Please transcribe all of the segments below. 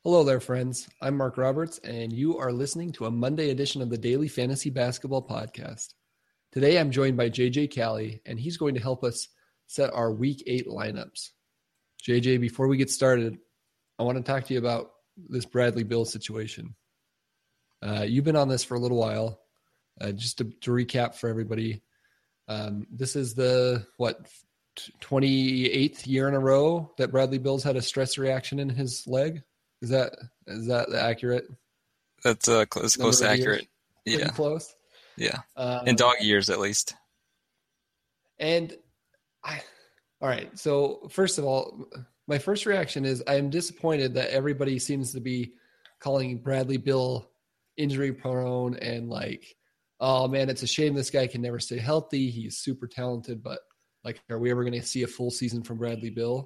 Hello there, friends. I'm Mark Roberts, and you are listening to a Monday edition of the Daily Fantasy Basketball Podcast. Today, I'm joined by JJ Cali, and he's going to help us set our Week 8 lineups. JJ, before we get started, I want to talk to you about this Bradley Beal situation. You've been on this for a little while. Just to recap for everybody, this is the, 28th year in a row that Bradley Beal's had a stress reaction in his leg? Is that accurate? That's close to accurate. Pretty close. Yeah. In dog years, at least. All right. So first of all, my first reaction is I am disappointed that everybody seems to be calling Bradley Beal injury prone and like, oh man, it's a shame this guy can never stay healthy. He's super talented, but like, are we ever going to see a full season from Bradley Beal?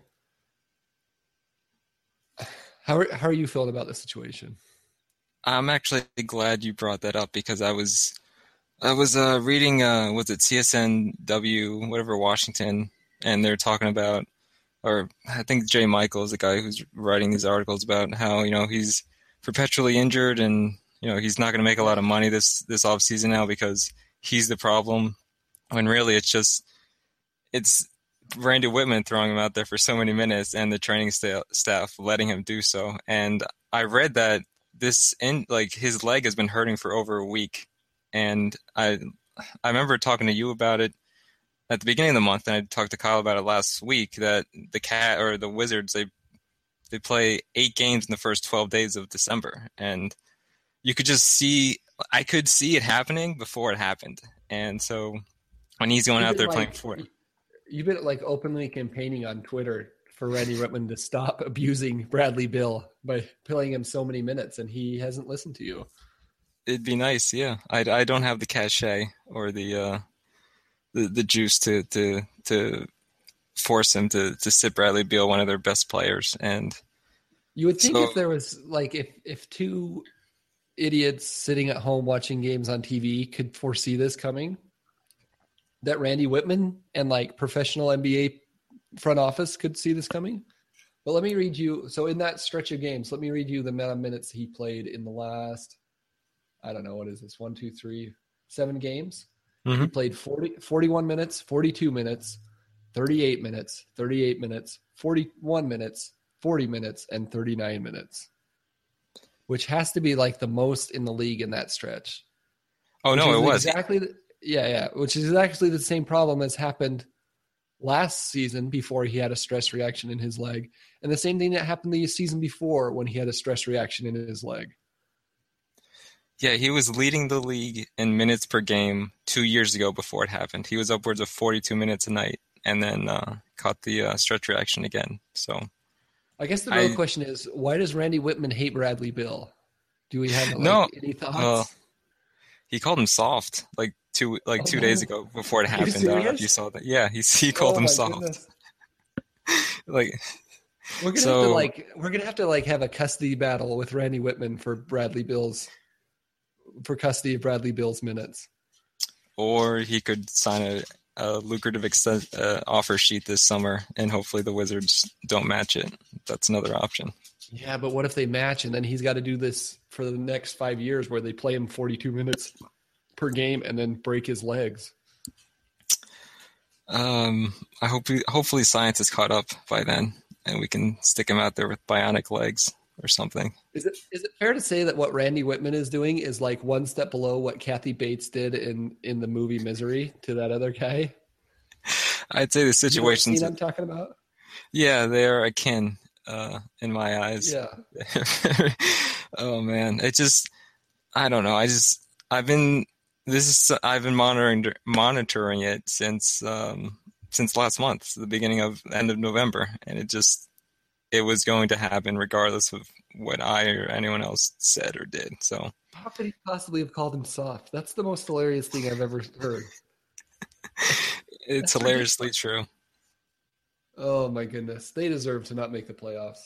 How are you feeling about this situation? I'm actually glad you brought that up because I was reading was it CSNW whatever Washington, and they're talking about, or I think Jay Michael is the guy who's writing these articles about how he's perpetually injured and he's not going to make a lot of money this off season now because he's the problem, when really it's Randy Whitman throwing him out there for so many minutes and the training staff letting him do so. And I read that his leg has been hurting for over a week. And I remember talking to you about it at the beginning of the month, and I talked to Kyle about it last week, that the Wizards, they play 8 games in the first 12 days of December. And you could just I could see it happening before it happened. And so when he's going out there playing for it. You've been like openly campaigning on Twitter for Randy Whitman to stop abusing Bradley Beal by playing him so many minutes, and he hasn't listened to you. It'd be nice, yeah. I don't have the cachet or the juice to force him to sit Bradley Beal, one of their best players. And you would think if there was like if two idiots sitting at home watching games on TV could foresee this coming, that Randy Whitman and like professional NBA front office could see this coming. But let me read you. So in that stretch of games, let me read you the amount of minutes he played in the last, I don't know, what is this? 7 games. Mm-hmm. He played 41 minutes, 42 minutes, 38 minutes, 38 minutes, 41 minutes, 40 minutes, and 39 minutes, which has to be like the most in the league in that stretch. Oh, no, it was. Exactly. Yeah, which is actually the same problem as happened last season before he had a stress reaction in his leg, and the same thing that happened the season before when he had a stress reaction in his leg. Yeah, he was leading the league in minutes per game 2 years ago before it happened. He was upwards of 42 minutes a night and then caught the stress reaction again. So, I guess the real question is, why does Randy Whitman hate Bradley Beal? Do we have any thoughts? He called him soft like 2 days ago before it happened. I don't know if you saw that. Yeah, he called him soft. Like, we're gonna have to have a custody battle with Randy Whitman for custody of Bradley Beal's minutes. Or he could sign a lucrative offer sheet this summer, and hopefully the Wizards don't match it. That's another option. Yeah, but what if they match and then he's got to do this for the next 5 years where they play him 42 minutes per game and then break his legs? Hopefully science is caught up by then and we can stick him out there with bionic legs or something. Is it fair to say that what Randy Whitman is doing is like one step below what Kathy Bates did in the movie Misery to that other guy? I'd say the situations I'm talking about. Yeah, they are akin. In my eyes. Yeah. Oh man. I don't know. I've been monitoring it since last month, the beginning of end of November. And it was going to happen regardless of what I or anyone else said or did. So how could he possibly have called him soft? That's the most hilarious thing I've ever heard. It's hilariously true. Oh my goodness. They deserve to not make the playoffs.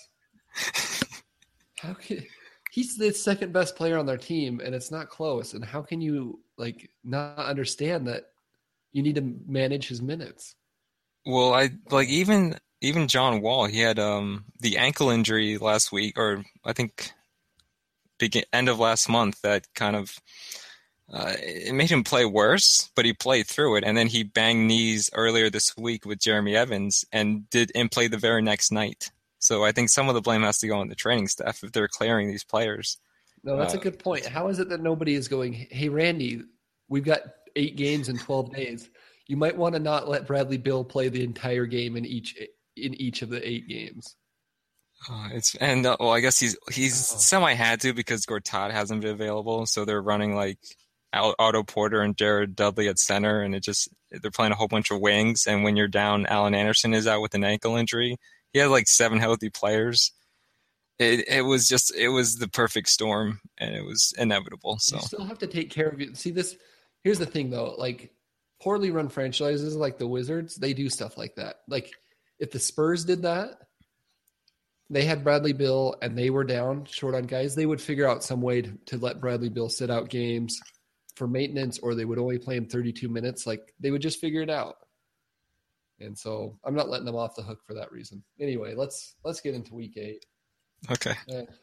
He's the second best player on their team and it's not close. And how can you not understand that you need to manage his minutes? Well, even even John Wall, he had the ankle injury last week, or I think end of last month, that kind of it made him play worse, but he played through it, and then he banged knees earlier this week with Jeremy Evans and played the very next night. So I think some of the blame has to go on the training staff if they're clearing these players. No, that's a good point. How is it that nobody is going, hey, Randy, we've got 8 games in 12 days. You might want to not let Bradley Beal play the entire game in each of the 8 games. Well, I guess he's semi had to because Gortat hasn't been available, so they're running like Otto Porter and Jared Dudley at center, and they're playing a whole bunch of wings. And when you're down, Alan Anderson is out with an ankle injury. He had like 7 healthy players. It was the perfect storm, and it was inevitable. So you still have to take care of it. See this. Here's the thing, though. Like poorly run franchises, like the Wizards, they do stuff like that. Like if the Spurs did that, they had Bradley Beal and they were down short on guys, they would figure out some way to let Bradley Beal sit out games for maintenance, or they would only play him 32 minutes. Like they would just figure it out. And so I'm not letting them off the hook for that reason. Anyway, let's get into week 8. Okay.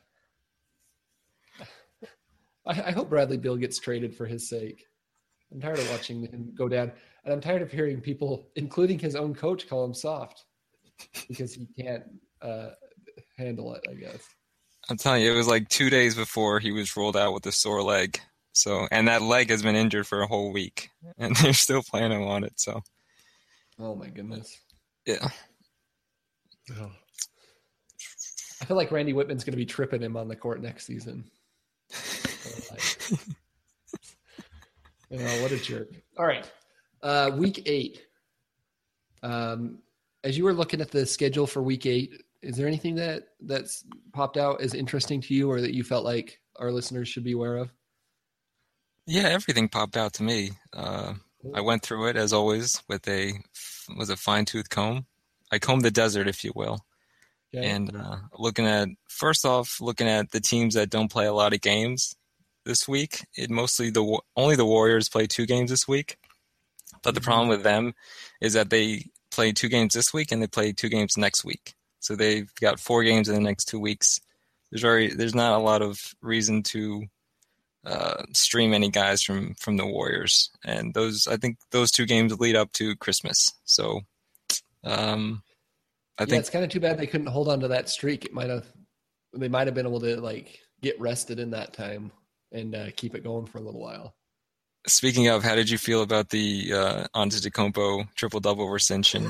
I hope Bradley Beal gets traded for his sake. I'm tired of watching him go down, and I'm tired of hearing people, including his own coach, call him soft because he can't handle it, I guess. I'm telling you, it was like 2 days before he was ruled out with a sore leg. So, and that leg has been injured for a whole week, and they're still playing him on it. So, oh my goodness. Yeah. Oh. I feel like Randy Whitman's going to be tripping him on the court next season. What a jerk. All right. Week 8. As you were looking at the schedule for week 8, is there anything that's popped out as interesting to you or that you felt like our listeners should be aware of? Yeah, everything popped out to me. I went through it as always with a fine-tooth comb. I combed the desert, if you will. Okay. And looking at the teams that don't play a lot of games this week, only the Warriors play 2 games this week. But the problem with them is that they play 2 games this week and they play 2 games next week. So they've got 4 games in the next 2 weeks. There's not a lot of reason to stream any guys from the Warriors, and I think those 2 games lead up to Christmas. So I think it's kind of too bad they couldn't hold on to that streak. They might have been able to like get rested in that time and keep it going for a little while. Speaking of, how did you feel about the Antetokounmpo triple-double recension?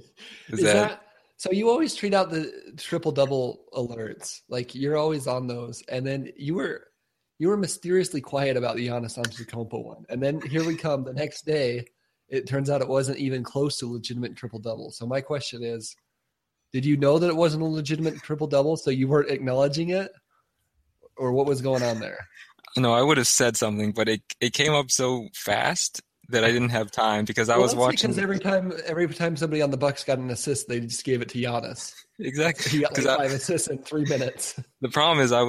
So you always tweet out the triple-double alerts. Like you're always on those. And then you were mysteriously quiet about the Giannis Antetokounmpo one. And then here we come the next day. It turns out it wasn't even close to a legitimate triple-double. So my question is, did you know that it wasn't a legitimate triple-double, so you weren't acknowledging it? Or what was going on there? No, I would have said something, but it came up so fast that I didn't have time because I was watching. Because every time somebody on the Bucks got an assist, they just gave it to Giannis. Exactly. He got like 5 assists in 3 minutes. The problem is I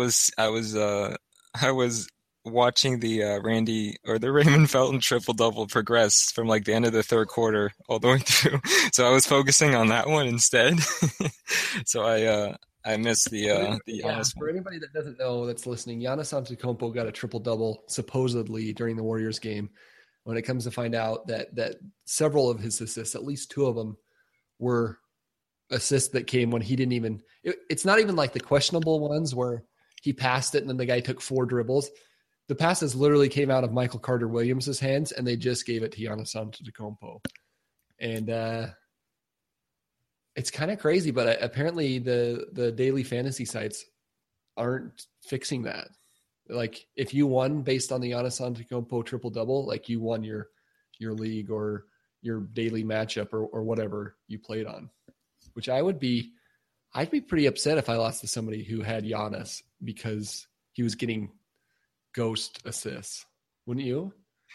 was watching the Raymond Felton triple-double progress from like the end of the 3rd quarter all the way through. So I was focusing on that one instead. So I missed the Giannis for anybody that doesn't know that's listening, Giannis Antetokounmpo got a triple-double supposedly during the Warriors game. When it comes to find out that several of his assists, at least 2 of them, were assists that came when he didn't even – it's not even like the questionable ones where he passed it and then the guy took 4 dribbles. The passes literally came out of Michael Carter-Williams' hands, and they just gave it to Giannis Antetokounmpo. And it's kind of crazy, but apparently the daily fantasy sites aren't fixing that. Like, if you won based on the Giannis Antetokounmpo triple-double, like you won your league or your daily matchup or whatever you played on, which I'd be pretty upset if I lost to somebody who had Giannis because he was getting ghost assists. Wouldn't you?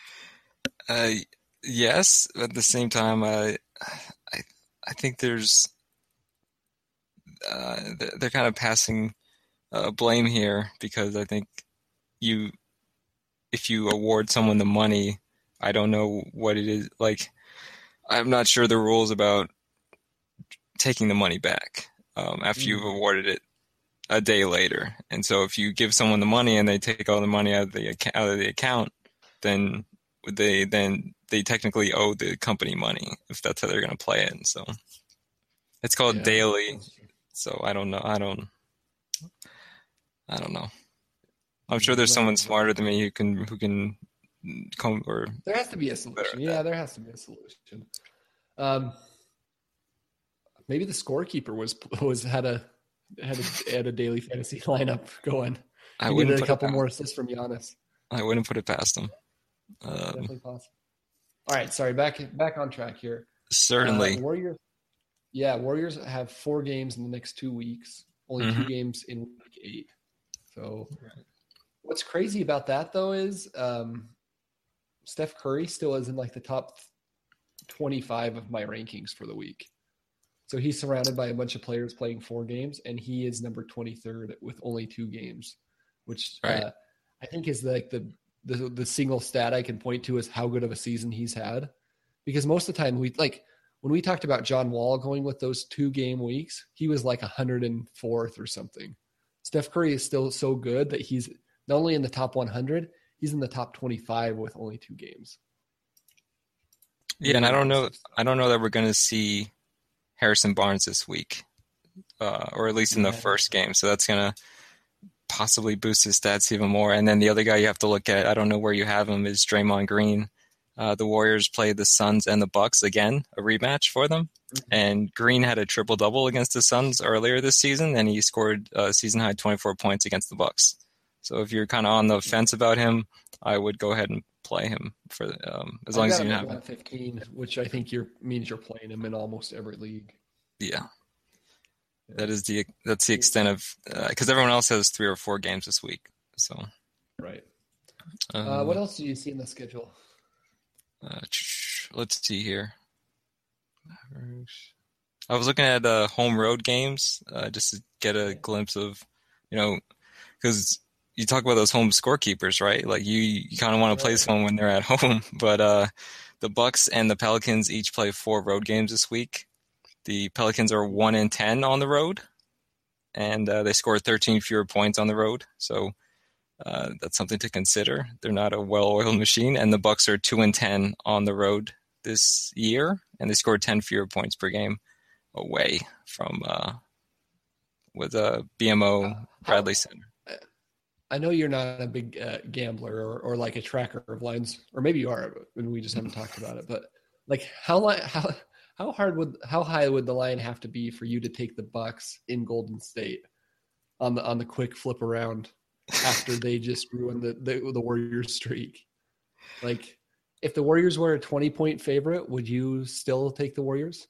Yes. At the same time, I think there's they're kind of passing blame here because I think if you award someone the money, I don't know what it is. Like, I'm not sure the rules about taking the money back after you've awarded it a day later. And so if you give someone the money and they take all the money out of the account, then they technically owe the company money if that's how they're going to play it. And so it's called daily. So I don't know. I don't know. I'm sure there's someone smarter than me who can come or. There has to be a solution. Yeah, there has to be a solution. Maybe the scorekeeper had a daily fantasy lineup going. I wouldn't put a couple more assists from Giannis. I wouldn't put it past him. Definitely possible. All right, sorry. Back on track here. Certainly. Warriors have 4 games in the next 2 weeks. Only 2 games in week 8. So, what's crazy about that though is Steph Curry still is in like the top 25 of my rankings for the week. So he's surrounded by a bunch of players playing 4 games, and he is number 23rd with only 2 games, which I think is like the single stat I can point to is how good of a season he's had. Because most of the time when we talked about John Wall going with those 2-game weeks, he was like 104th or something. Steph Curry is still so good that he's not only in the top 100, he's in the top 25 with only 2 games. Yeah, and I don't know that we're going to see Harrison Barnes this week, or at least in the first game. So that's going to possibly boost his stats even more. And then the other guy you have to look at, I don't know where you have him, is Draymond Green. The Warriors played the Suns and the Bucks again, a rematch for them. And Green had a triple-double against the Suns earlier this season, and he scored a season-high 24 points against the Bucks. So if you're kind of on the fence about him, I would go ahead and play him for as long as you have him. 115, which I think means you're playing him in almost every league. Yeah. That's the extent of because everyone else has 3 or 4 games this week. So right. What else do you see in the schedule? Let's see here. I was looking at home road games just to get a glimpse of, because you talk about those home scorekeepers, right? Like you kind of want to play someone when they're at home, but the Bucks and the Pelicans each play 4 road games this week. The Pelicans are 1-10 on the road, and they score 13 fewer points on the road. So that's something to consider. They're not a well-oiled machine, and the Bucks are 2-10 on the road this year, and they scored 10 fewer points per game away from with BMO Bradley Center. I know you're not a big gambler or like a tracker of lines, or maybe you are, and we just haven't talked about it. But like, how high would the line have to be for you to take the Bucks in Golden State on the quick flip around after they just ruined the Warriors streak? Like, if the Warriors were a 20-point favorite, would you still take the Warriors?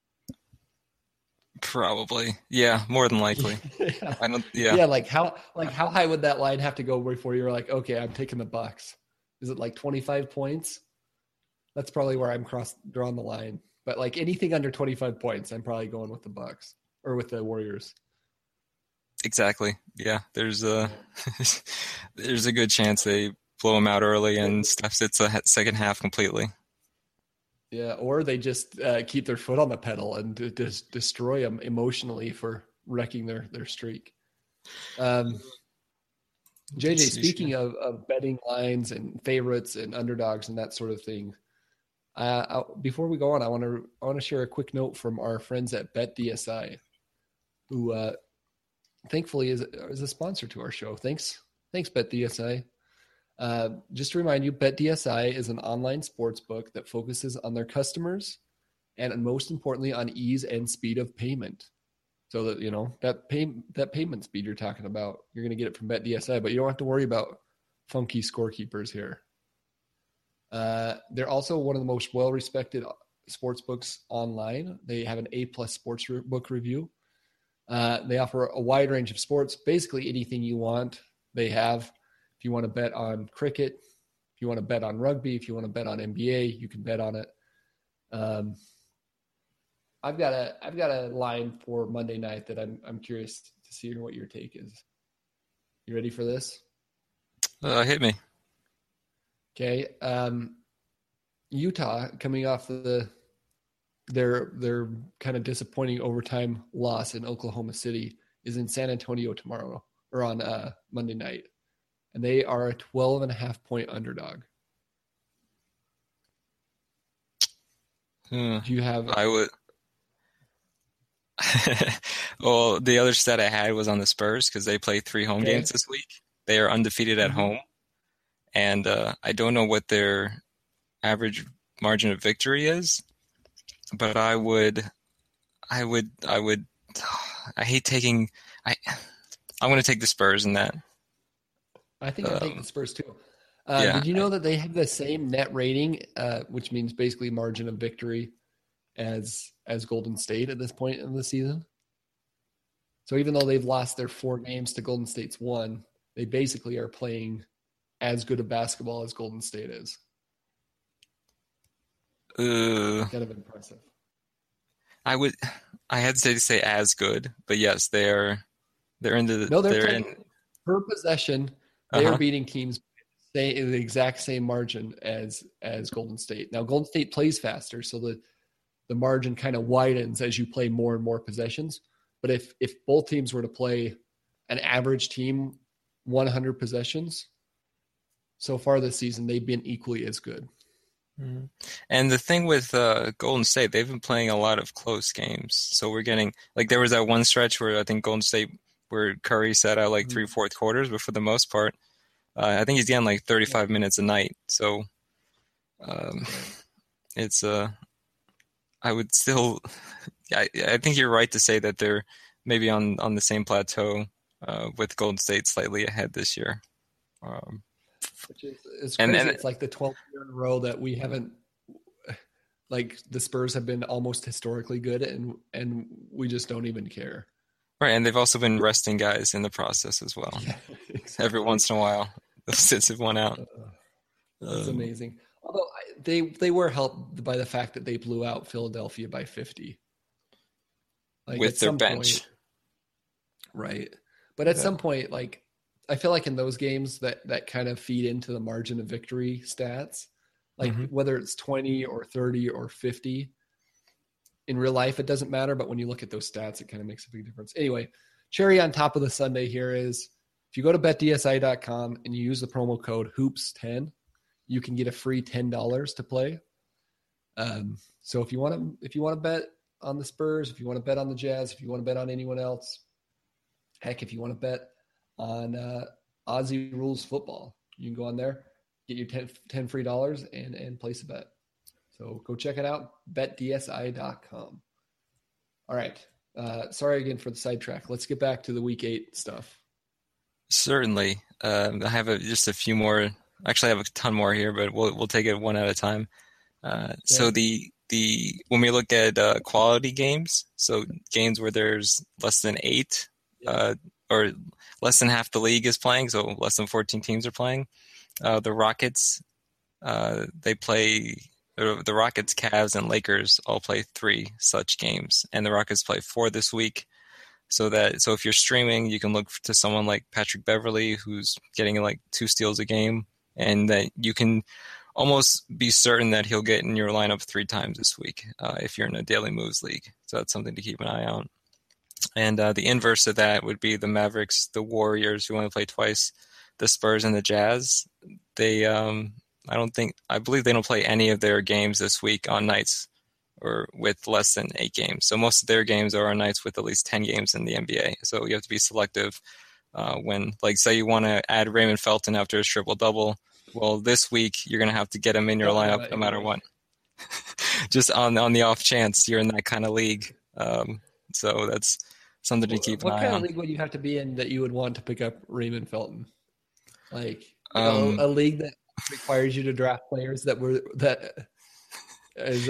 Probably. Yeah, more than likely. Yeah. Like how high would that line have to go before you're like, okay, I'm taking the Bucks? Is it like 25 points? That's probably where I'm drawing the line. But like anything under 25 points, I'm probably going with the Bucks or with the Warriors. Exactly. Yeah. There's a good chance they blow them out early and Steph sits the second half completely. Yeah, or they just keep their foot on the pedal and just destroy them emotionally for wrecking their streak. JJ, speaking of betting lines and favorites and underdogs and that sort of thing, before we go on, I want to share a quick note from our friends at BetDSI, who thankfully is a sponsor to our show. Thanks, BetDSI. Just to remind you, BetDSI is an online sports book that focuses on their customers and most importantly on ease and speed of payment. So that, that payment speed you're talking about, you're going to get it from BetDSI, but you don't have to worry about funky scorekeepers here. They're also one of the most well-respected sports books online. They have an A+ sports book review. They offer a wide range of sports, basically anything you want. They have. If you want to bet on cricket, if you want to bet on rugby, if you want to bet on NBA, you can bet on it. I've got a line for Monday night that I'm curious to see what your take is. You ready for this? Hit me. Okay. Utah coming off the their kind of disappointing overtime loss in Oklahoma City is in San Antonio tomorrow or on Monday night, and they are a 12.5-point underdog. Do you have? I would. Well, the other stat I had was on the Spurs because they play 3 home games this week. They are undefeated at home, and I don't know what their average margin of victory is, but I hate taking. I'm going to take the Spurs in that. I think I take the Spurs too. Yeah. Did you know that they have the same net rating, which means basically margin of victory, as Golden State at this point in the season? So even though they've lost their 4 games to Golden State's 1, they basically are playing as good a basketball as Golden State is. Kind of impressive. I hesitate to say as good, but yes, they're in the. No, they're playing per possession. They are beating teams in the exact same margin as Golden State. Now Golden State plays faster, so the margin kind of widens as you play more and more possessions. But if both teams were to play an average team 100 possessions so far this season, they've been equally as good. Mm-hmm. And the thing with Golden State, they've been playing a lot of close games. So we're getting, like, there was that one stretch where I think Golden State, where Curry sat out like 3 fourth quarters, but for the most part, I think he's getting like 35 minutes a night. So it's I would still, I think you're right to say that they're maybe on the same plateau with Golden State slightly ahead this year. Which is crazy. And it's like the 12th year in a row that we haven't, like, the Spurs have been almost historically good, and we just don't even care. Right, and they've also been resting guys in the process as well. Yeah, exactly. Every once in a while, the sits have won out. That's amazing. Although they were helped by the fact that they blew out Philadelphia by 50. Like, with their bench. Point, right. But at some point, like, I feel like in those games that kind of feed into the margin of victory stats, like whether it's 20 or 30 or 50, in real life, it doesn't matter. But when you look at those stats, it kind of makes a big difference. Anyway, cherry on top of the sundae here is, if you go to betdsi.com and you use the promo code HOOPS10, you can get a free $10 to play. So if you want to bet on the Spurs, if you want to bet on the Jazz, if you want to bet on anyone else, heck, if you want to bet on Aussie Rules football, you can go on there, get your 10 free dollars and place a bet. So go check it out, betdsi.com. All right. Sorry again for the sidetrack. Let's get back to the Week 8 stuff. Certainly. I have just a few more. Actually, I have a ton more here, but we'll take it one at a time. So the when we look at quality games, so games where there's less than 8 or less than half the league is playing, so less than 14 teams are playing. The Rockets, they play. The Rockets, Cavs, and Lakers all play 3 such games, and the Rockets play 4 this week. So if you're streaming, you can look to someone like Patrick Beverley, who's getting like 2 steals a game, and that you can almost be certain that he'll get in your lineup 3 times this week if you're in a daily moves league. So that's something to keep an eye on. And the inverse of that would be the Mavericks, the Warriors, who only play twice, the Spurs, and the Jazz. They I believe they don't play any of their games this week on nights or with less than 8 games. So most of their games are on nights with at least 10 games in the NBA. So you have to be selective when, like, say you want to add Raymond Felton after his triple-double. Well, this week you're going to have to get him in your lineup no matter what. Just on the off chance you're in that kind of league. So that's something to keep an eye on. What kind of league would you have to be in that you would want to pick up Raymond Felton? Like, a league that requires you to draft players that is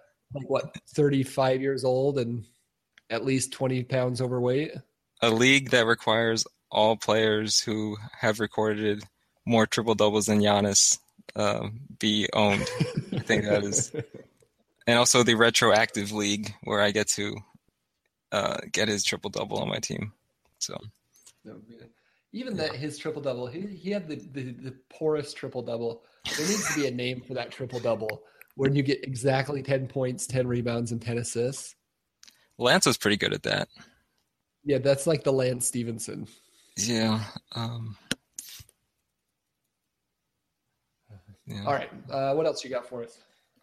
35 years old and at least 20 pounds overweight. A league that requires all players who have recorded more triple doubles than Giannis be owned. I think that is, and also the retroactive league where I get to get his triple double on my team. So. Even that his triple double, he had the poorest triple double. There needs to be a name for that triple double when you get exactly 10 points, 10 rebounds, and 10 assists. Lance was pretty good at that. Yeah, that's like the Lance Stevenson. Yeah. Yeah. All right. What else you got for us?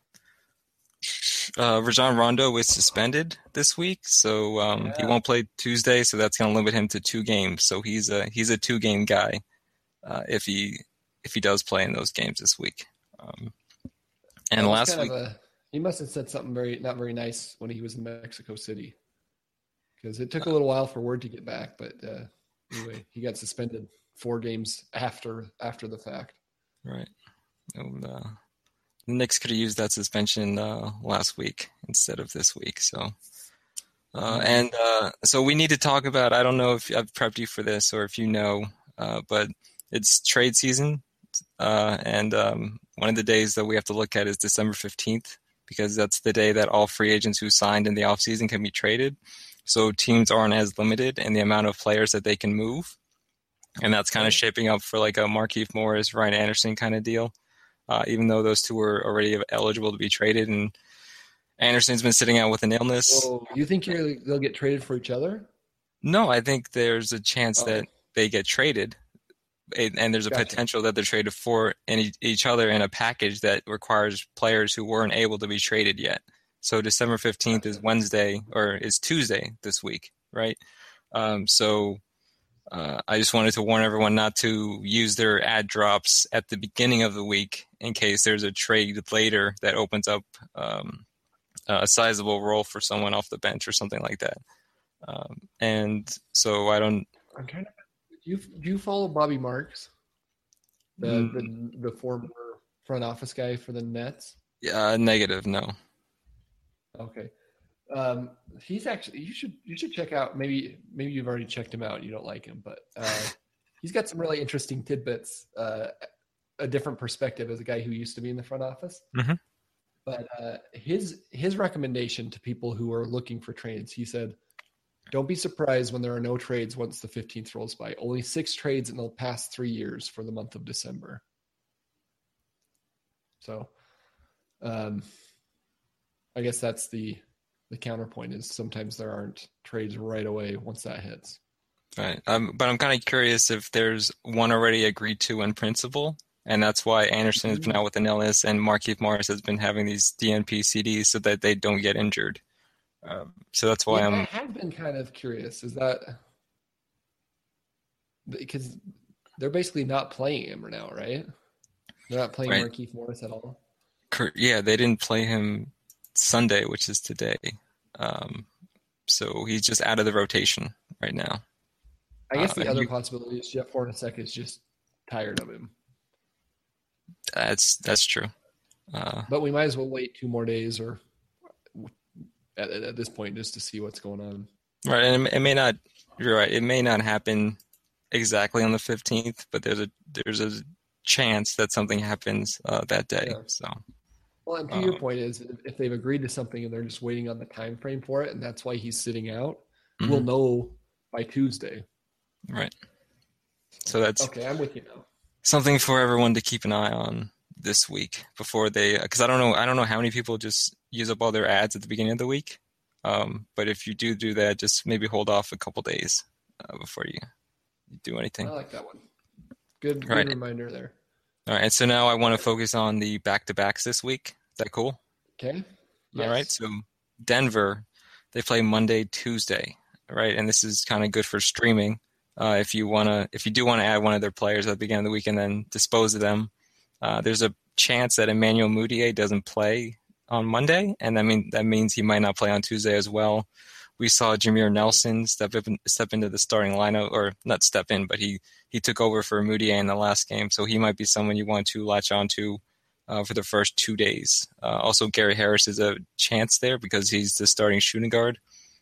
Rajon Rondo was suspended this week, so he won't play Tuesday. So that's going to limit him to 2 games. So he's a 2-game guy if he does play in those games this week. And last week, he must have said something not very nice when he was in Mexico City, because it took a little while for word to get back. But anyway, he got suspended 4 games after the fact. Right. And, the Knicks could have used that suspension last week instead of this week. So, so we need to talk about. I don't know if I've prepped you for this or if you know, but it's trade season, and one of the days that we have to look at is December 15th, because that's the day that all free agents who signed in the offseason can be traded. So teams aren't as limited in the amount of players that they can move, and that's kind of shaping up for like a Markieff Morris, Ryan Anderson kind of deal. Even though those two were already eligible to be traded, and Anderson's been sitting out with an illness. Oh, you think they'll get traded for each other? No, I think there's a chance that they get traded, and there's a potential that they're traded for each other in a package that requires players who weren't able to be traded yet. So December 15th is Wednesday, or is Tuesday this week, right? I just wanted to warn everyone not to use their ad drops at the beginning of the week in case there's a trade later that opens up a sizable role for someone off the bench or something like that. And so I'm trying to. Do you follow Bobby Marks, the former front office guy for the Nets? Negative, no. Okay. He's actually you should check out, maybe you've already checked him out and you don't like him, but he's got some really interesting tidbits, a different perspective as a guy who used to be in the front office. Mm-hmm. But his recommendation to people who are looking for trades, he said, don't be surprised when there are no trades once the 15th rolls by. Only 6 trades in the past 3 years for the month of December. So I guess that's the counterpoint, is sometimes there aren't trades right away once that hits. Right. But I'm kind of curious if there's one already agreed to in principle, and that's why Anderson has been out with an illness and Markieff Morris has been having these DNP CDs so that they don't get injured. So that's why I have been kind of curious. Is that because they're basically not playing him now, right? They're not playing Markieff Morris at all. Yeah, they didn't play him Sunday, which is today. So he's just out of the rotation right now. I guess the other possibility is Jeff Hornacek is just tired of him. That's true. But we might as well wait 2 more days, or at this point, just to see what's going on. Right, and it may not. You're right. It may not happen exactly on the 15th, but there's a chance that something happens that day. Yeah. So. Well, and to your point is, if they've agreed to something and they're just waiting on the time frame for it, and that's why he's sitting out, we'll know by Tuesday. Right. So that's okay. I'm with you now. Something for everyone to keep an eye on this week before they, because I don't know how many people just use up all their ads at the beginning of the week. But if you do that, just maybe hold off a couple days before you do anything. I like that one. Good reminder there. All right, so now I want to focus on the back-to-backs this week. Is that cool? Okay. Yes. All right, so Denver, they play Monday, Tuesday, right? And this is kind of good for streaming. If you do want to add one of their players at the beginning of the week and then dispose of them, there's a chance that Emmanuel Mudiay doesn't play on Monday, and that means he might not play on Tuesday as well. We saw Jameer Nelson step into the starting lineup, or not step in, but he took over for Mudiay in the last game, so he might be someone you want to latch onto for the first 2 days. Also, Gary Harris is a chance there because he's the starting shooting guard.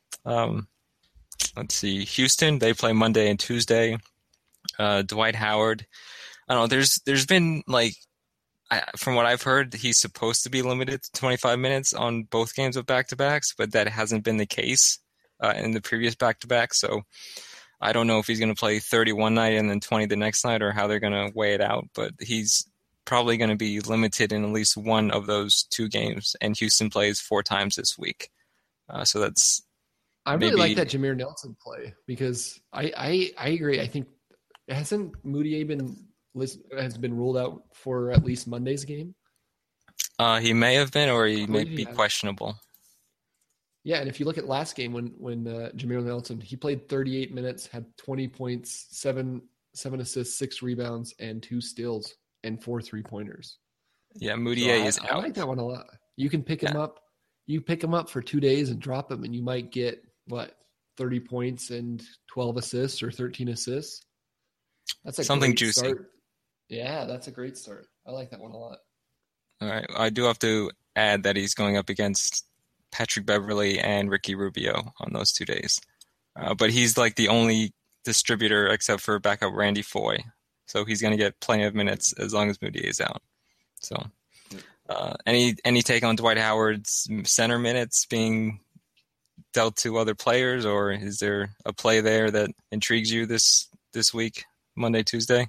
Let's see, Houston, they play Monday and Tuesday. Dwight Howard, I don't know. There's been from what I've heard, he's supposed to be limited to 25 minutes on both games of back-to-backs, but that hasn't been the case in the previous back-to-back. So I don't know if he's going to play 30 one night and then 20 the next night, or how they're going to weigh it out. But he's probably going to be limited in at least one of those two games, and Houston plays 4 times this week. So that's I really like that maybe Jameer Nelson play because I agree. I think hasn't Moutier has been ruled out for at least Monday's game? he may have been, or he I may believe he be has. questionable. Yeah, and if you look at last game when Jameer Nelson, he played 38 minutes, had 20 points, seven assists, 6 rebounds, and 2 steals and 4 3-pointers. Yeah, So Moutier is I out. like that one a lot. You can pick him Yeah, up. You pick him up for 2 days and drop him, and you might get 30 points and 12 assists or 13 assists. That's a something great juicy. start. Yeah, that's a great start. I like that one a lot. All right, I do have to add that he's going up against Patrick Beverly and Ricky Rubio on those 2 days. But he's like the only distributor except for backup Randy Foy. So he's going to get plenty of minutes as long as Moutier is out. So any take on Dwight Howard's center minutes being dealt to other players, or is there a play there that intrigues you this week, Monday, Tuesday?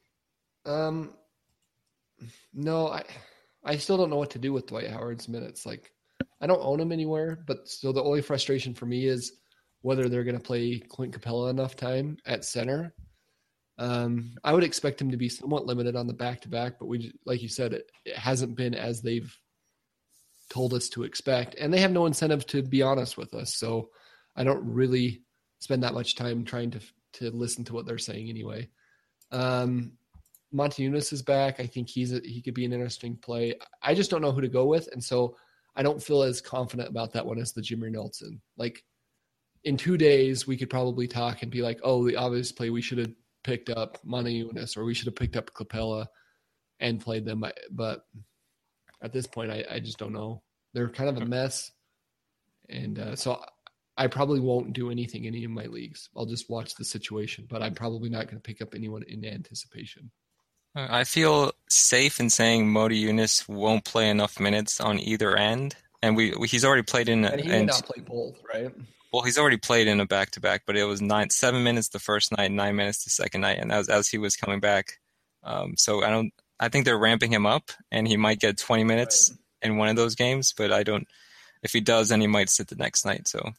No, I still don't know what to do with Dwight Howard's minutes. Like, I don't own him anywhere, but still, the only frustration for me is whether they're going to play Clint Capella enough time at center. I would expect him to be somewhat limited on the back-to-back, but like you said, it hasn't been as they've told us to expect, and they have no incentive to be honest with us. So I don't really spend that much time trying to listen to what they're saying anyway. Montezumas is back. I think he could be an interesting play. I just don't know who to go with, and so I don't feel as confident about that one as the Jameer Nelson. Like, in 2 days, we could probably talk and be like, oh, the obvious play, we should have picked up Montezumas or we should have picked up Capella and played them. But at this point, I just don't know. They're kind of a mess. And so I probably won't do anything in any of my leagues. I'll just watch the situation, but I'm probably not going to pick up anyone in anticipation. I feel safe in saying Montezumas won't play enough minutes on either end, and he's already played in. And he may not play both, right? Well, he's already played in a back-to-back, but it was 7 minutes the first night, 9 minutes the second night, and that was as he was coming back. So I think they're ramping him up, and he might get 20 minutes in one of those games, but I don't. If he does, then he might sit the next night. So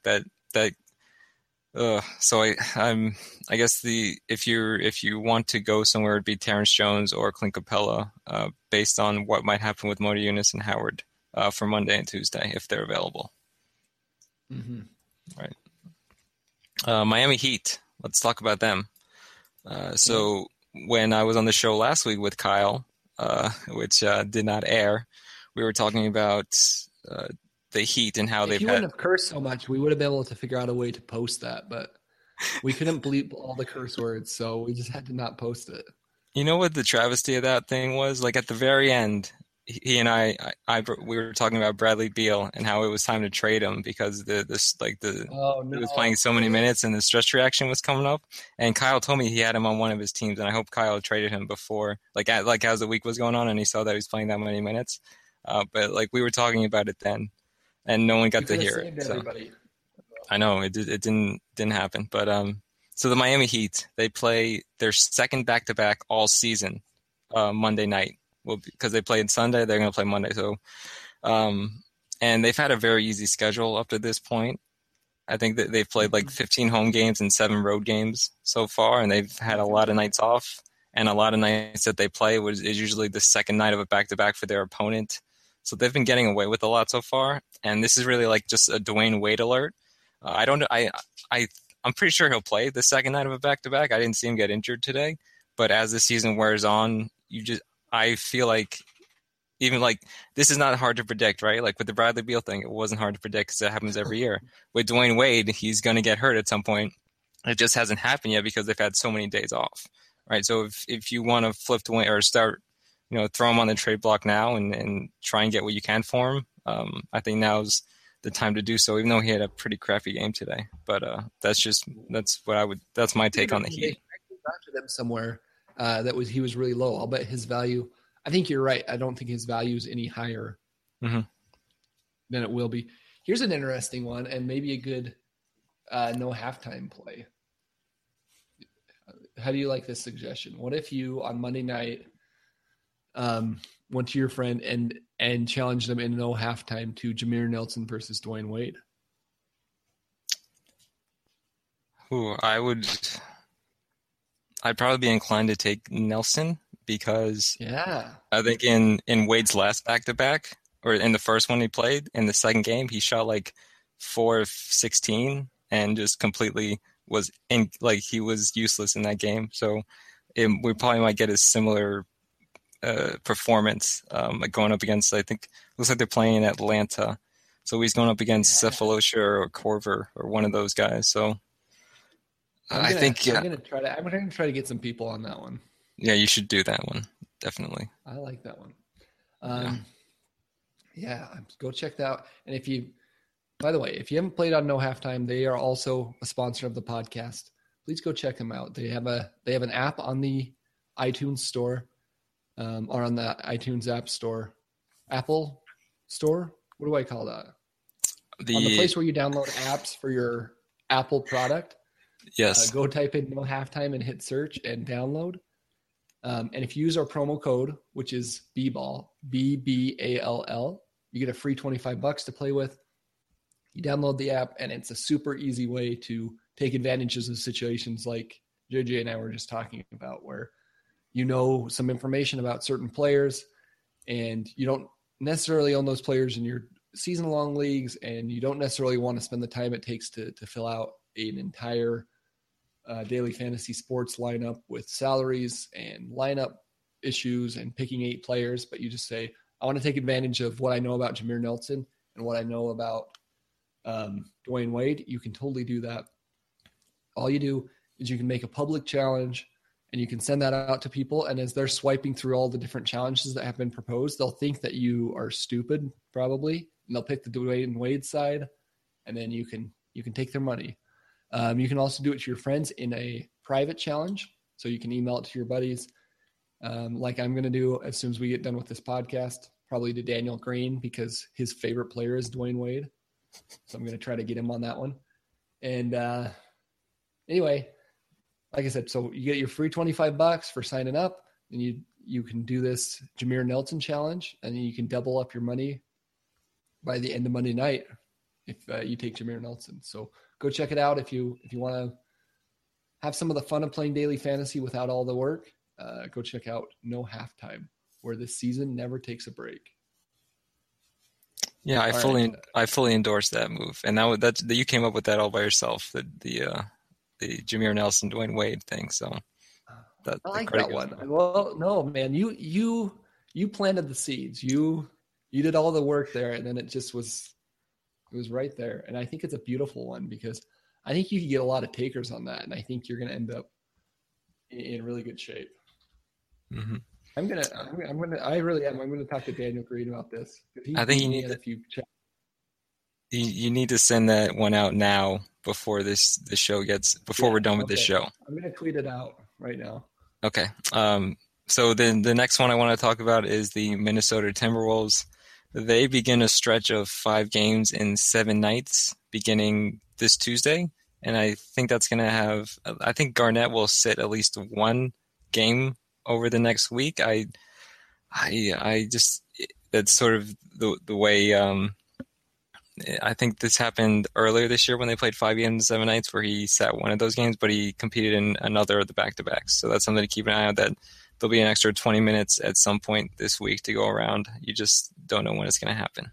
so I guess if you want to go somewhere, it'd be Terrence Jones or Clint Capella, based on what might happen with Montezumas and Howard for Monday and Tuesday if they're available. Mm-hmm. Right. Miami Heat. Let's talk about them. So when I was on the show last week with Kyle, which did not air, we were talking about the Heat and how if you wouldn't have cursed so much, we would have been able to figure out a way to post that, but we couldn't bleep all the curse words, so we just had to not post it. You know what the travesty of that thing was? Like at the very end, he and we were talking about Bradley Beal and how it was time to trade him because he was playing so many minutes and the stress reaction was coming up. And Kyle told me he had him on one of his teams, and I hope Kyle traded him before, like as the week was going on, and he saw that he was playing that many minutes. But like we were talking about it then, and no one got to hear it. So. I know it didn't happen, but so the Miami Heat, they play their second back-to-back all season Monday night. Well, because they played Sunday, they're going to play Monday. So, and they've had a very easy schedule up to this point. I think that they've played like 15 home games and 7 road games so far, and they've had a lot of nights off. And a lot of nights that they play is usually the second night of a back-to-back for their opponent. So they've been getting away with a lot so far. And this is really like just a Dwayne Wade alert. I'm pretty sure he'll play the second night of a back-to-back. I didn't see him get injured today, but as the season wears on, I feel like even like this is not hard to predict, right? Like with the Bradley Beal thing, it wasn't hard to predict because it happens every year. With Dwayne Wade, he's going to get hurt at some point. It just hasn't happened yet because they've had so many days off, right? So if you want to flip Dwayne or start, throw him on the trade block now and try and get what you can for him, I think now's the time to do so, even though he had a pretty crappy game today. But that's my take on the Heat. I drafted him somewhere he was really low. I'll bet his value. I think you're right. I don't think his value is any higher than it will be. Here's an interesting one, and maybe a good no halftime play. How do you like this suggestion? What if you on Monday night went to your friend and challenged him in no halftime to Jameer Nelson versus Dwayne Wade? I'd probably be inclined to take Nelson because Yeah. I think in Wade's last back-to-back, or in the first one he played, in the second game, he shot like 4 of 16 and just completely he was useless in that game. So we probably might get a similar performance, like going up against, I think, looks like they're playing in Atlanta. So he's going up against Cephalosha or Corver or one of those guys. So I'm going to try to get some people on that one. Yeah, you should do that one. Definitely. I like that one. Go check that out. And by the way, if you haven't played on No Halftime, they are also a sponsor of the podcast. Please go check them out. They have an app on the iTunes store, or on the iTunes App Store, Apple Store. What do I call that? On the place where you download apps for your Apple product. Yes. Go type in No Halftime and hit search and download. And if you use our promo code, which is BBALL, BBALL, you get a free $25 to play with. You download the app, and it's a super easy way to take advantages of situations like JJ and I were just talking about, where you know some information about certain players, and you don't necessarily own those players in your season-long leagues, and you don't necessarily want to spend the time it takes to fill out an entire daily fantasy sports lineup with salaries and lineup issues and picking 8 players, but you just say, I want to take advantage of what I know about Jameer Nelson and what I know about Dwayne Wade. You can totally do that. All you do is you can make a public challenge and you can send that out to people. And as they're swiping through all the different challenges that have been proposed, they'll think that you are stupid, probably, and they'll pick the Dwayne Wade side, and then you can take their money. You can also do it to your friends in a private challenge. So you can email it to your buddies, like I'm going to do as soon as we get done with this podcast, probably to Daniel Green, because his favorite player is Dwayne Wade. So I'm going to try to get him on that one. And anyway, like I said, so you get your free $25 for signing up, and you can do this Jameer Nelson challenge, and then you can double up your money by the end of Monday night if you take Jameer Nelson. So go check it out if you want to have some of the fun of playing daily fantasy without all the work. Go check out No Halftime, where this season never takes a break. Yeah, I fully endorse that move, and that you came up with that all by yourself. The Jameer Nelson, Dwayne Wade thing. So I like that one. Well, no, man, you planted the seeds. You did all the work there, and then it was right there. And I think it's a beautiful one because I think you can get a lot of takers on that, and I think you're going to end up in really good shape. Mm-hmm. I'm gonna talk to Daniel Green about this. I think you need to send that one out now before the show we're done with this show. I'm gonna tweet it out right now. Okay. So then the next one I want to talk about is the Minnesota Timberwolves. They begin a stretch of 5 games in 7 nights beginning this Tuesday, and I think that's going to have. I think Garnett will sit at least 1 game over the next week. I just that's sort of the way. I think this happened earlier this year when they played 5 games in 7 nights, where he sat one of those games, but he competed in another of the back-to-backs. So that's something to keep an eye on. That there'll be an extra 20 minutes at some point this week to go around. You just don't know when it's going to happen.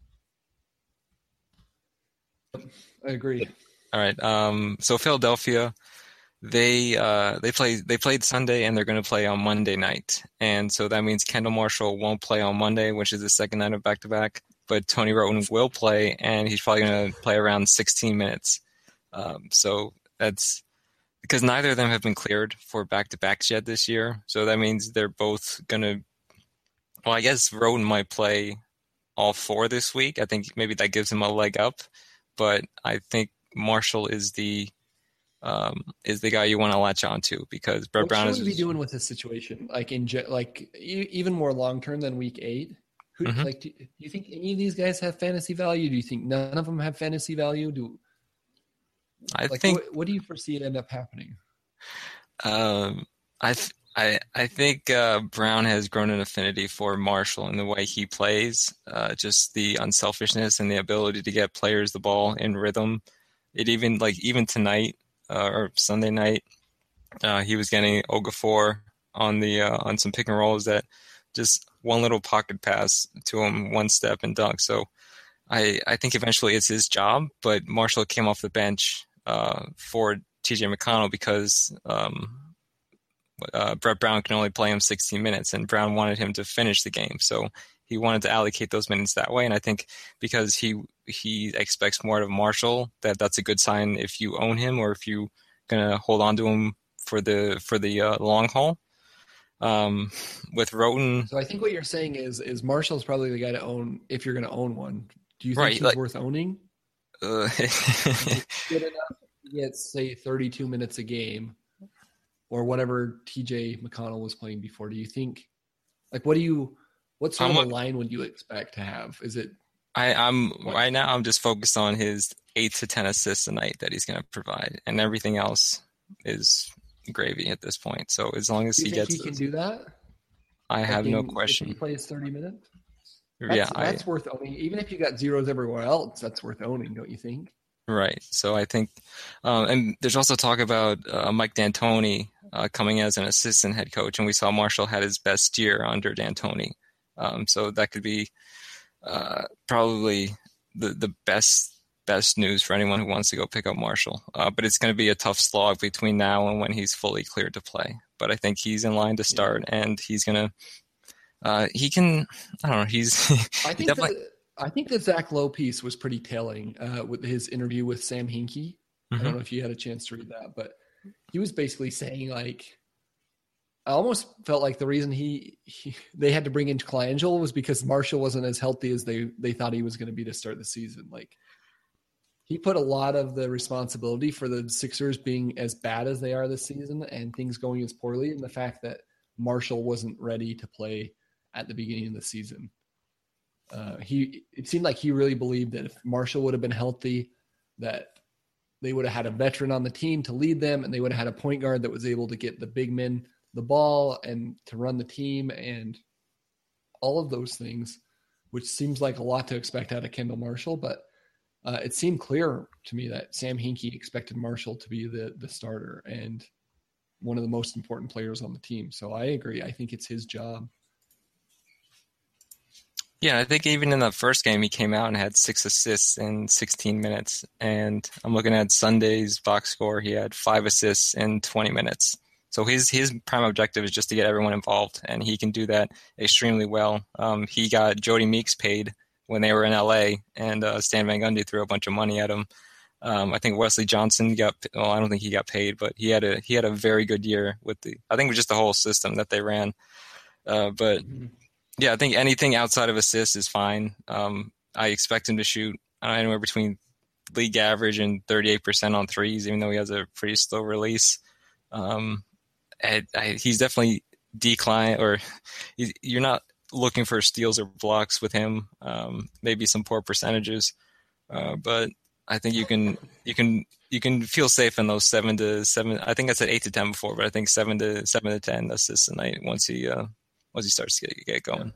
I agree. All right. So Philadelphia. They played Sunday and they're going to play on Monday night, and so that means Kendall Marshall won't play on Monday, which is the second night of back-to-back. But Tony Wroten will play, and he's probably going to play around 16 minutes. So that's because neither of them have been cleared for back-to-backs yet this year. So that means they're both going to. Well, I guess Wroten might play all 4 this week. I think maybe that gives him a leg up, but I think Marshall is the guy you want to latch on to because Brett Brown is. What should we be doing with this situation? Like even more long term than week 8. Who, mm-hmm. do you think any of these guys have fantasy value? Do you think none of them have fantasy value? I think. What do you foresee it end up happening? I I think Brown has grown an affinity for Marshall in the way he plays, just the unselfishness and the ability to get players the ball in rhythm. It even tonight or Sunday night, he was getting Okafor on some pick and rolls that just one little pocket pass to him, one step and dunk. So I think eventually it's his job, but Marshall came off the bench for TJ McConnell because Brett Brown can only play him 16 minutes, and Brown wanted him to finish the game. So he wanted to allocate those minutes that way. And I think because he expects more of Marshall, that's a good sign if you own him or if you're going to hold on to him for the long haul. With Roten. So I think what you're saying is Marshall's probably the guy to own if you're going to own one. Do you think Right, he's worth owning? Good enough to get, say, 32 minutes a game or whatever TJ McConnell was playing before. Do you think, like, what sort of a line would you expect to have? Is it? Right now I'm just focused on his 8 to 10 assists a night that he's going to provide, and everything else is gravy at this point. So as long as he can do that, I have no question. If he plays 30 minutes, that's worth owning. Even if you got zeros everywhere else, that's worth owning, don't you think? Right. So I think, and there's also talk about Mike D'Antoni coming as an assistant head coach, and we saw Marshall had his best year under D'Antoni. So that could be probably the best news for anyone who wants to go pick up Marshall. But it's going to be a tough slog between now and when he's fully cleared to play. But I think he's in line to start, and he's going to he can. I don't know. He's. I think the Zach Lowe piece was pretty telling with his interview with Sam Hinkie. Mm-hmm. I don't know if you had a chance to read that, but he was basically saying, like, I almost felt like the reason they had to bring in Colangelo was because Marshall wasn't as healthy as they thought he was going to be to start the season. Like, he put a lot of the responsibility for the Sixers being as bad as they are this season and things going as poorly, and the fact that Marshall wasn't ready to play at the beginning of the season. It seemed like he really believed that if Marshall would have been healthy, that they would have had a veteran on the team to lead them, and they would have had a point guard that was able to get the big men the ball and to run the team and all of those things, which seems like a lot to expect out of Kendall Marshall. But it seemed clear to me that Sam Hinkie expected Marshall to be the starter and one of the most important players on the team. So I agree. I think it's his job. Yeah, I think even in the first game, he came out and had 6 assists in 16 minutes. And I'm looking at Sunday's box score. He had 5 assists in 20 minutes. So his prime objective is just to get everyone involved, and he can do that extremely well. He got Jody Meeks paid when they were in LA, and Stan Van Gundy threw a bunch of money at him. I think Wesley Johnson I don't think he got paid, but he had a very good year with I think it was just the whole system that they ran. But yeah, I think anything outside of assists is fine. I expect him to shoot anywhere between league average and 38% on threes, even though he has a pretty slow release. He's definitely declined, or you're not looking for steals or blocks with him. Maybe some poor percentages, but I think you can feel safe in those 7 to 7. I think I said 8 to 10 before, but I think 7 to 10 assists a night once he starts to get going.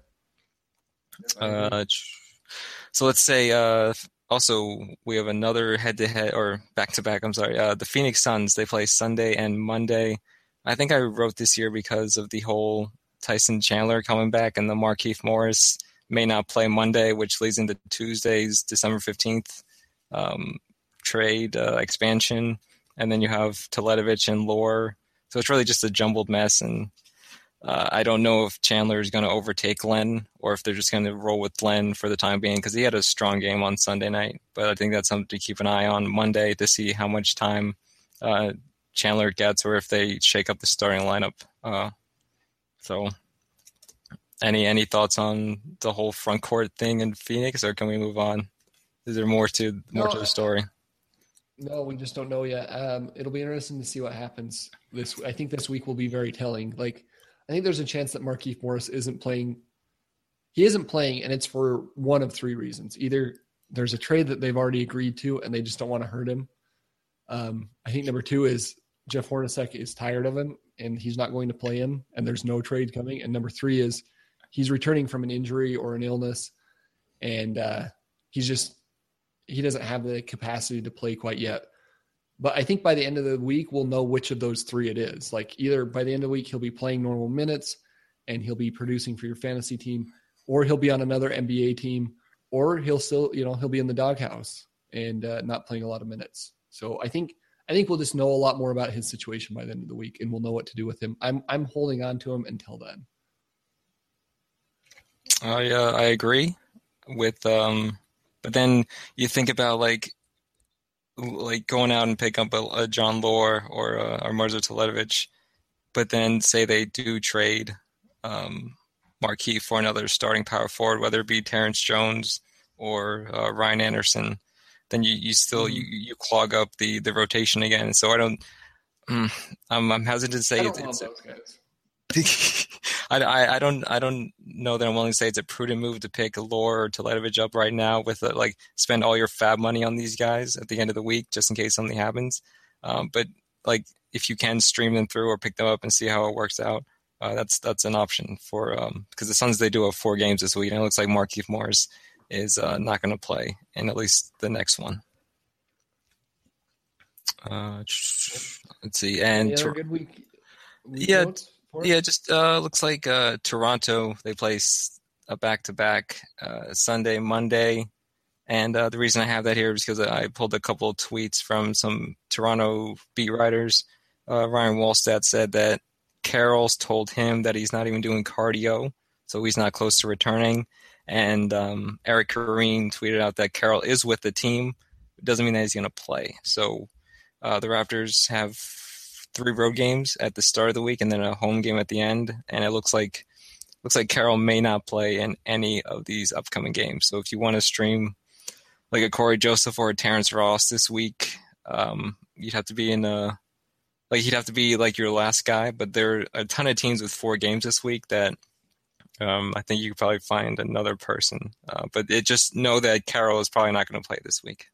So let's say also we have another head-to-head or back-to-back. I'm sorry. The Phoenix Suns, they play Sunday and Monday. I think I wrote this year because of the whole Tyson Chandler coming back, and the Markieff Morris may not play Monday, which leads into Tuesday's December 15th trade expansion. And then you have Teletovic and Lore. So it's really just a jumbled mess, and I don't know if Chandler is going to overtake Len or if they're just going to roll with Len for the time being, because he had a strong game on Sunday night. But I think that's something to keep an eye on Monday to see how much time Chandler gets, or if they shake up the starting lineup. So any thoughts on the whole front court thing in Phoenix, or can we move on? Is there more to the story? No, we just don't know yet. It'll be interesting to see what happens. I think this week will be very telling. Like, I think there's a chance that Markieff Morris isn't playing. He isn't playing, and it's for one of 3 reasons. Either there's a trade that they've already agreed to, and they just don't want to hurt him. I think number 2 is Jeff Hornacek is tired of him, and he's not going to play him, and there's no trade coming. And number 3 is he's returning from an injury or an illness, and he doesn't have the capacity to play quite yet. But I think by the end of the week, we'll know which of those 3 it is. Like either by the end of the week, he'll be playing normal minutes and he'll be producing for your fantasy team, or he'll be on another NBA team, or he'll still, he'll be in the doghouse and not playing a lot of minutes. So I think we'll just know a lot more about his situation by the end of the week, and we'll know what to do with him. I'm holding on to him until then. I agree with, but then you think about like going out and pick up a John Lore or Marzo Teletovic, but then say they do trade Markieff for another starting power forward, whether it be Terrence Jones or Ryan Anderson, then you still you clog up the rotation again. So I'm hesitant to say it's those guys. I don't know that I'm willing to say it's a prudent move to pick Lore or Teletovic up right now with spend all your fab money on these guys at the end of the week just in case something happens. But like if you can stream them through or pick them up and see how it works out, that's an option for because the Suns, they do have 4 games this week, and it looks like Markieff Morris is not going to play in at least the next one. Let's see, and any other good week yeah. Yeah, just looks like Toronto, they play a back-to-back Sunday, Monday. And the reason I have that here is because I pulled a couple of tweets from some Toronto beat writers. Ryan Wallstadt said that Carroll's told him that he's not even doing cardio, so he's not close to returning. And Eric Kareen tweeted out that Carroll is with the team. It doesn't mean that he's going to play. So the Raptors have 3 road games at the start of the week and then a home game at the end. And it looks like Carroll may not play in any of these upcoming games. So if you want to stream like a Corey Joseph or a Terrence Ross this week, you'd have to be he'd have to be like your last guy. But there are a ton of teams with 4 games this week that I think you could probably find another person. But just know that Carroll is probably not going to play this week.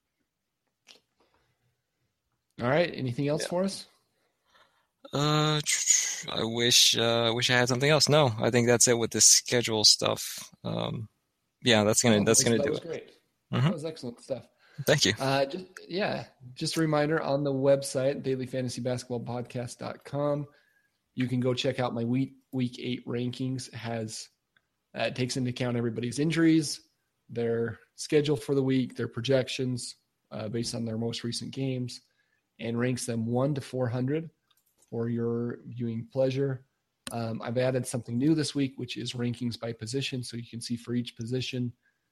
All right. Anything else for us? I wish I had something else. No, I think that's it with the schedule stuff. That's gonna do it. Great. Mm-hmm. That was excellent stuff. Thank you. Just a reminder on the website, dailyfantasybasketballpodcast.com. You can go check out my week 8 rankings. It takes into account everybody's injuries, their schedule for the week, their projections based on their most recent games, and ranks them 1 to 400 for your viewing pleasure. I've added something new this week, which is rankings by position. So you can see for each position,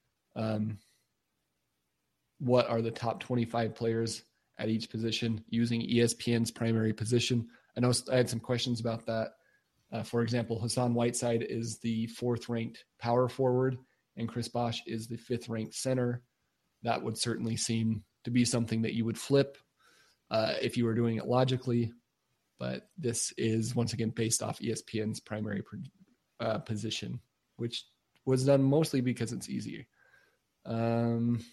what are the top 25 players at each position using ESPN's primary position. I know I had some questions about that. For example, Hassan Whiteside is the 4th ranked power forward and Chris Bosh is the 5th ranked center. That would certainly seem to be something that you would flip if you were doing it logically. But this is, once again, based off ESPN's primary position, which was done mostly because it's easier. And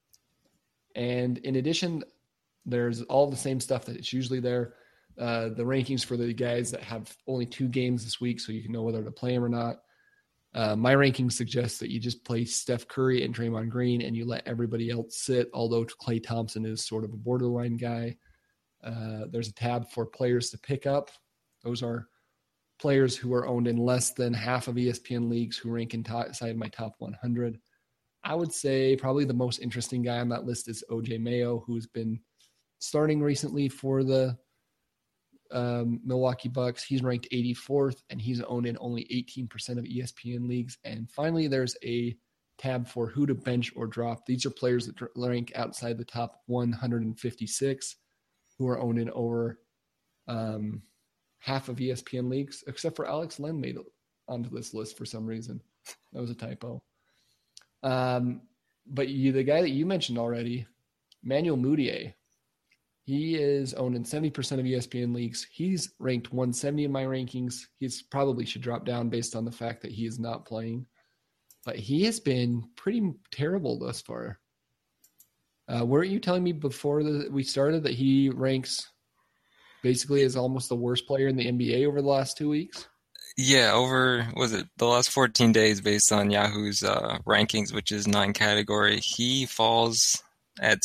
in addition, there's all the same stuff that it's usually there. The rankings for the guys that have only 2 games this week, so you can know whether to play them or not. My rankings suggest that you just play Steph Curry and Draymond Green and you let everybody else sit, although Klay Thompson is sort of a borderline guy. There's a tab for players to pick up. Those are players who are owned in less than half of ESPN leagues who rank inside my top 100. I would say probably the most interesting guy on that list is OJ Mayo, who's been starting recently for the Milwaukee Bucks. He's ranked 84th, and he's owned in only 18% of ESPN leagues. And finally, there's a tab for who to bench or drop. These are players that rank outside the top 156 who are owned in over half of ESPN leagues, except for Alex Len made it onto this list for some reason. That was a typo. But the guy that you mentioned already, Manuel Mudiay, he is owned in 70% of ESPN leagues. He's ranked 170 in my rankings. He's probably should drop down based on the fact that he is not playing. But he has been pretty terrible thus far. Weren't you telling me before we started that he ranks basically is almost the worst player in the NBA over the last 2 weeks. Yeah, was it the last 14 days based on Yahoo's rankings, which is 9 category, he falls at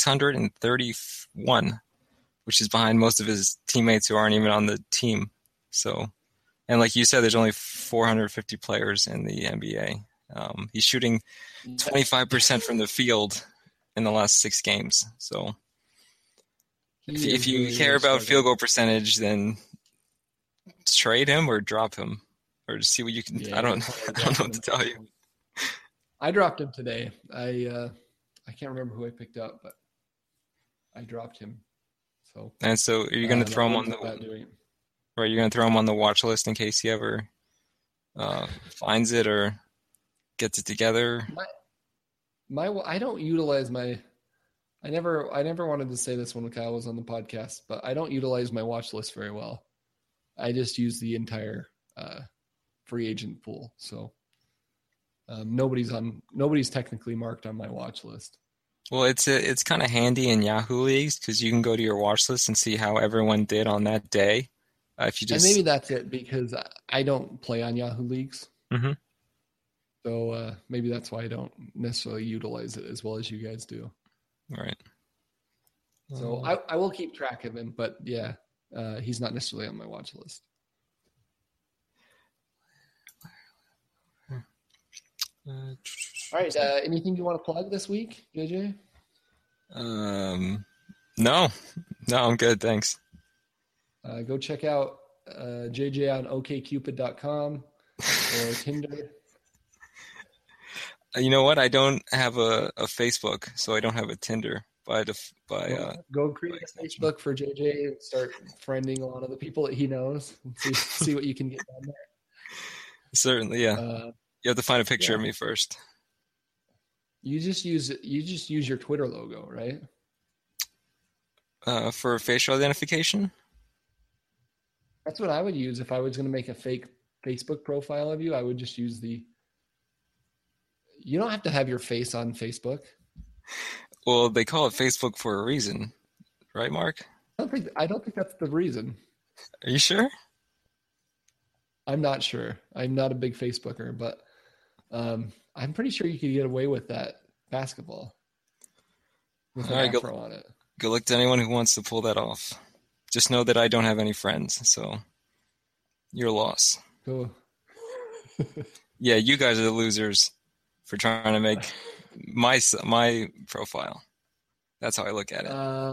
631, which is behind most of his teammates who aren't even on the team. So, and like you said, there's only 450 players in the NBA. He's shooting 25% from the field in the last 6 games. So if you really care about field goal percentage, then trade him or drop him or just see what you can. I don't know what to tell you. I dropped him today. I can't remember who I picked up, but I dropped him. So are you going to throw him on the right? You're going to throw him on the watch list in case he ever finds it or gets it together. I don't utilize my. I never wanted to say this when Kyle was on the podcast, but I don't utilize my watch list very well. I just use the entire free agent pool, so nobody's technically marked on my watch list. Well, it's kind of handy in Yahoo leagues because you can go to your watch list and see how everyone did on that day. If you just and maybe that's it because I don't play on Yahoo leagues, so maybe that's why I don't necessarily utilize it as well as you guys do. Right. So I will keep track of him, but yeah. He's not necessarily on my watch list. All right. Anything you want to plug this week, JJ? No, I'm good. Thanks. Go check out JJ on okcupid.com or Tinder. You know what? I don't have a Facebook, so I don't have a Tinder. Go create a Facebook for JJ and start friending a lot of the people that he knows and see what you can get down there. Certainly, yeah. You have to find a picture of me first. You just use your Twitter logo, right? For facial identification? That's what I would use if I was going to make a fake Facebook profile of you. I would just use you don't have to have your face on Facebook. Well, they call it Facebook for a reason, right, Mark? I don't think that's the reason. Are you sure? I'm not sure. I'm not a big Facebooker, but I'm pretty sure you could get away with that basketball with an afro on it. Good luck to anyone who wants to pull that off. Just know that I don't have any friends, so your loss. Cool. Yeah, you guys are the losers for trying to make my profile. That's how I look at it.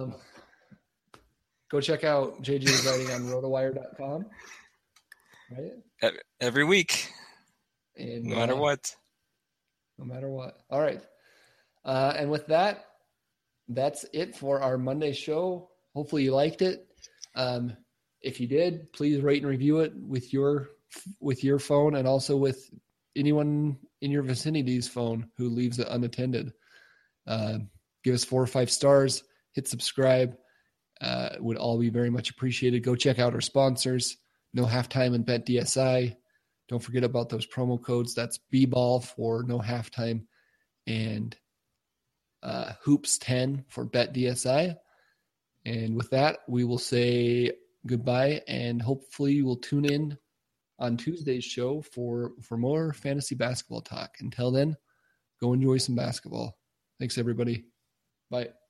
Go check out JJ's writing on rotowire.com. Right? Every week. And, no matter what. No matter what. All right. And with that, that's it for our Monday show. Hopefully you liked it. If you did, please rate and review it with your phone and also with anyone in your vicinity's phone who leaves it unattended. Give us 4 or 5 stars, hit subscribe. Would all be very much appreciated. Go check out our sponsors, No Halftime and BetDSI. Don't forget about those promo codes. That's B-Ball for No Halftime and Hoops10 for BetDSI. And with that, we will say goodbye and hopefully you will tune in on Tuesday's show for more fantasy basketball talk. Until then, go enjoy some basketball. Thanks, everybody. Bye.